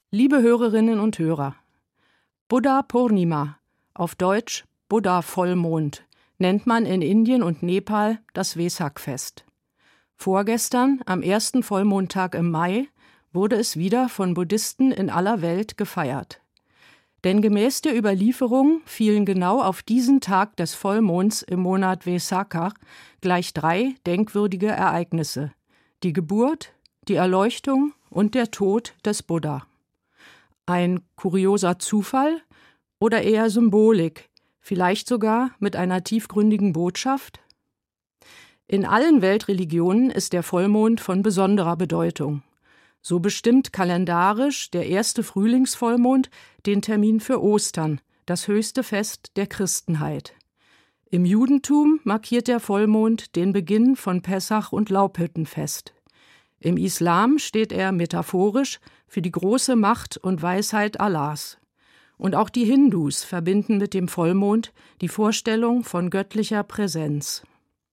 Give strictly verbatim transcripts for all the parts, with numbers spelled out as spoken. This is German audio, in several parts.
Liebe Hörerinnen und Hörer, Buddha Purnima, auf Deutsch Buddha-Vollmond, nennt man in Indien und Nepal das Vesak-Fest. Vorgestern, am ersten Vollmondtag im Mai, wurde es wieder von Buddhisten in aller Welt gefeiert. Denn gemäß der Überlieferung fielen genau auf diesen Tag des Vollmonds im Monat Vesakha gleich drei denkwürdige Ereignisse: die Geburt, die Erleuchtung und der Tod des Buddha. Ein kurioser Zufall oder eher Symbolik, vielleicht sogar mit einer tiefgründigen Botschaft? In allen Weltreligionen ist der Vollmond von besonderer Bedeutung. So bestimmt kalendarisch der erste Frühlingsvollmond den Termin für Ostern, das höchste Fest der Christenheit. Im Judentum markiert der Vollmond den Beginn von Pessach und Laubhüttenfest. Im Islam steht er metaphorisch für die große Macht und Weisheit Allahs. Und auch die Hindus verbinden mit dem Vollmond die Vorstellung von göttlicher Präsenz.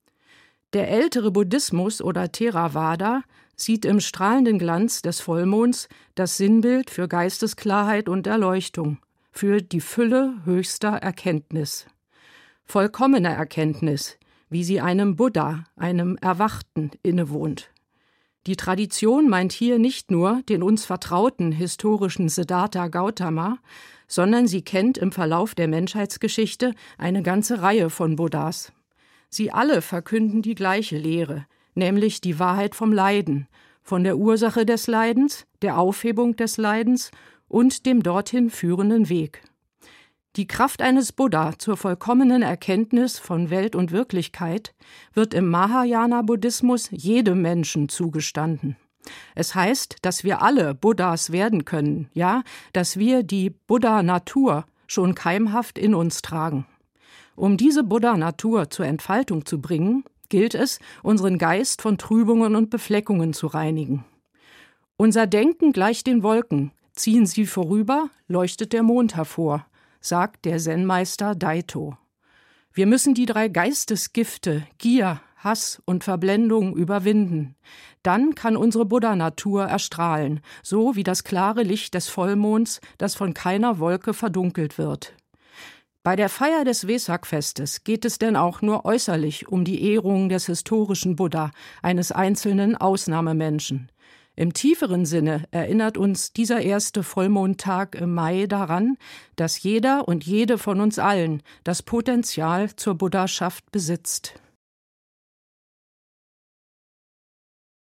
Der ältere Buddhismus oder Theravada sieht im strahlenden Glanz des Vollmonds das Sinnbild für Geistesklarheit und Erleuchtung, für die Fülle höchster Erkenntnis. Vollkommene Erkenntnis, wie sie einem Buddha, einem Erwachten, innewohnt. Die Tradition meint hier nicht nur den uns vertrauten historischen Siddhartha Gautama, sondern sie kennt im Verlauf der Menschheitsgeschichte eine ganze Reihe von Buddhas. Sie alle verkünden die gleiche Lehre, nämlich die Wahrheit vom Leiden, von der Ursache des Leidens, der Aufhebung des Leidens und dem dorthin führenden Weg. Die Kraft eines Buddha zur vollkommenen Erkenntnis von Welt und Wirklichkeit wird im Mahayana-Buddhismus jedem Menschen zugestanden. Es heißt, dass wir alle Buddhas werden können, ja, dass wir die Buddha-Natur schon keimhaft in uns tragen. Um diese Buddha-Natur zur Entfaltung zu bringen, gilt es, unseren Geist von Trübungen und Befleckungen zu reinigen. Unser Denken gleicht den Wolken, ziehen sie vorüber, leuchtet der Mond hervor, sagt der Zen-Meister Daito. Wir müssen die drei Geistesgifte, Gier, Hass und Verblendung überwinden. Dann kann unsere Buddha-Natur erstrahlen, so wie das klare Licht des Vollmonds, das von keiner Wolke verdunkelt wird. Bei der Feier des Vesak-Festes geht es denn auch nur äußerlich um die Ehrung des historischen Buddha, eines einzelnen Ausnahmemenschen. Im tieferen Sinne erinnert uns dieser erste Vollmondtag im Mai daran, dass jeder und jede von uns allen das Potenzial zur Buddhaschaft besitzt.